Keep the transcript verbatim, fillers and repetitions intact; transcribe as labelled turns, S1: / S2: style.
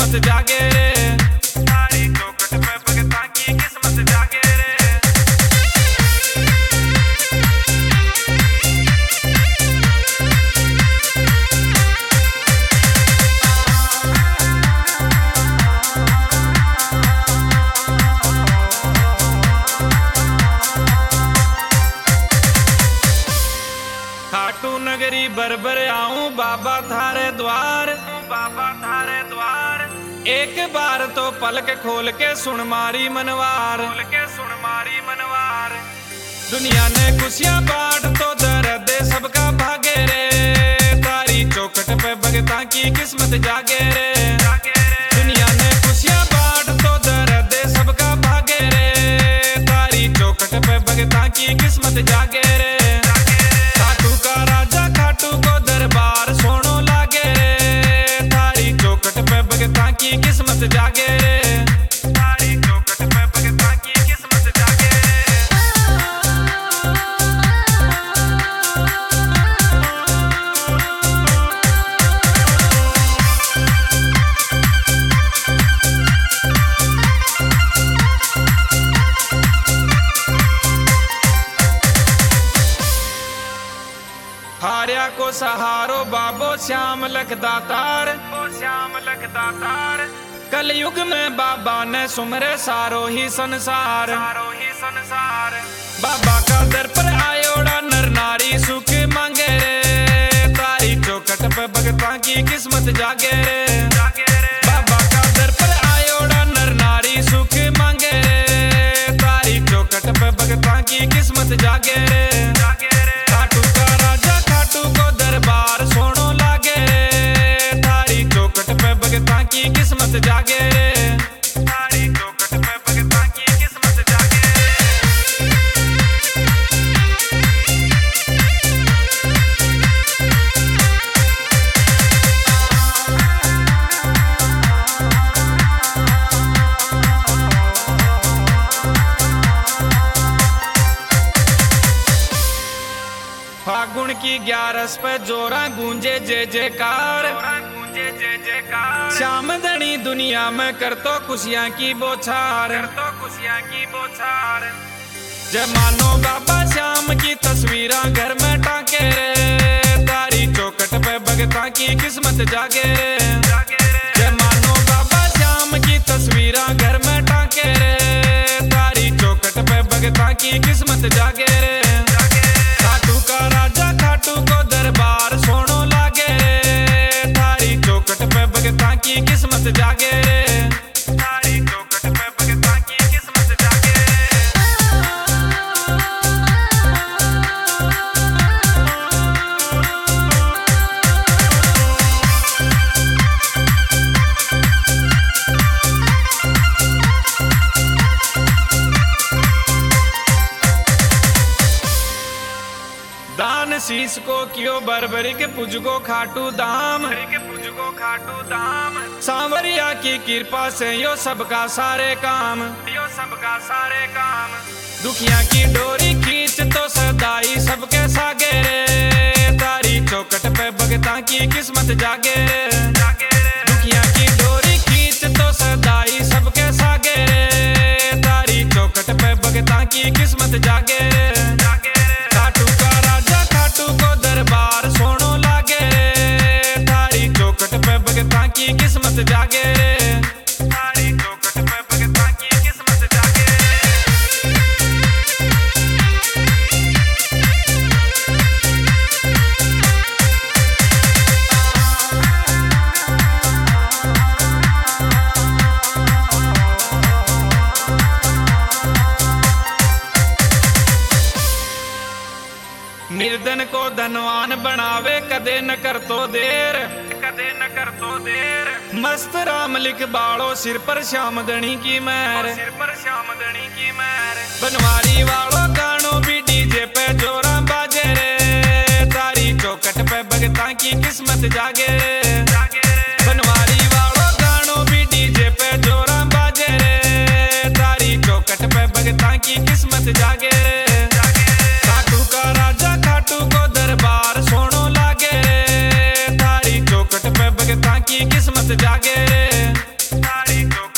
S1: किस्मत जागे रे, तारी चौखट पे भगता की किस्मत जागे रे। खाटू नगरी बरबर आऊं बाबा थारे द्वार, बाबा थारे द्वार। एक बार तो पलक खोल के सुन मारी मनवार, खोल के सुन मारी मनवार। दुनिया ने खुशियां बांट तो दर्द सबका भागे रे, तारी चौखट पे भगता की किस्मत जागे रे, दुनिया ने खुशियां बांट तो दर्द सबका भागे रे, तारी चौखट पे भगता की किस्मत जागे रे। खाटू का राजा खाटू को दरबार सोनो लागे रे, तारी चौखट पे भगता की किस्मत जागे रे, तारी चौखट पे भगता की किस्मत जागे रे। हार्या को सहारो बाबो श्याम लख दातार, ओ श्याम लख दातार। कलयुग में बाबा ने सुमरे सारो ही संसार, सारो ही संसार। बाबा का दर पर आयोड़ा नर नारी सुख मांगे रे, तारी चौखट पे भगता की किस्मत जागे रे, बाबा का दर पर आयोड़ा नर नारी सुख मांगे रे, तारी चौखट पे भगता की किस्मत जागे रे। खाटू का राजा खाटू को दरबार सोनो लागे रे, तारी चौखट पे भगता की किस्मत जागे रे, तारी चौखट पे भगता की किस्मत जागे रे। फागुन की ग्यारस पे जोरा गूंजे जय जयकार, गूंजे जय जयकार। श्याम धनी दुनिया में कर तो खुशियां की बोछार, कर तो खुशियां की बोछार। जय मानो बाबा श्याम की तस्वीरां घर में टाके रे, तारी चौखट पे भगता की किस्मत जागे रे, जय मानो बाबा श्याम की तस्वीरां घर में टाके रे, तारी चौखट पे भगता की किस्मत जागे रे। खाटू का राजा खाटू को दरबार सोनो लागे रे, तारी चौखट पे भगता की किस्मत जागे रे, तारी चौखट पे भगता की किस्मत जागे रे। दान शीश को कियो बरबरी के पुजगो खाटू दाम, के पुजगो खाटू दाम। सांवरिया की कृपा से यो सबका सारे काम, यो सबका सारे काम। दुखिया की डोरी खींच तो सदाई सबके सागे रे, तारी चौखट पे भगता की किस्मत जागे रे, दुखिया की डोरी खींच तो सदाई सबके सागे रे, तारी चौखट पे भगता की किस्मत जागे रे। खाटू का राजा खाटू को दरबार सोनो लागे रे, तारी चौखट पे भगता की किस्मत जागे रे, तारी चौखट पे भगता की किस्मत जागे रे। निर्धन को धनवान बनावे कदे न कर तो देर, कदे न कर तो देर। मस्त राम लिख बाड़ो सिर पर श्याम धनी की मैर, सिर पर श्याम धनी की मैर। बनवारी वालों गानों भी डीजे पे जोरा बाजे रे, तारी चौखट पे भगता की किस्मत जागे रे, बनवारी वालों गानों भी डीजे पे जोरा बाजे रे, तारी चौखट पे भगता की किस्मत जागे रे। खाटू का राजा खाटू को दरबार सोनो लागे रे, तारी चौखट पे भगता की किस्मत जागे रे। तारीखों